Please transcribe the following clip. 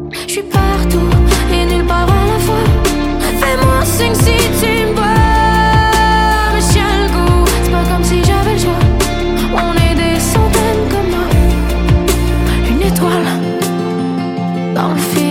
Je suis partout et nulle part à la fois. Fais-moi signe si tu me vois. Mais j'ai le goût, c'est pas comme si j'avais le choix. On est des centaines comme moi. Une étoile dans le fil.